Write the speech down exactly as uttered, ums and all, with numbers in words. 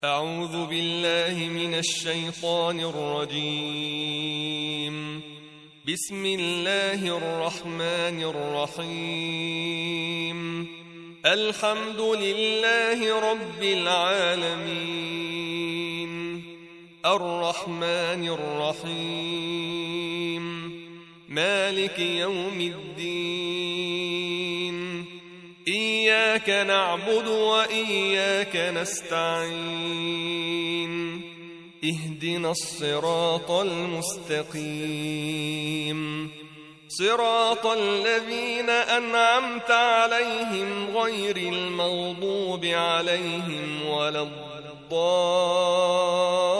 أعوذ بالله من الشيطان الرجيم. بسم الله الرحمن الرحيم. الحمد لله رب العالمين، الرحمن الرحيم، مالك يوم الدين، إياك نعبد وإياك نستعين، اهدنا الصراط المستقيم، صراط الذين أنعمت عليهم غير المغضوب عليهم ولا الضالين.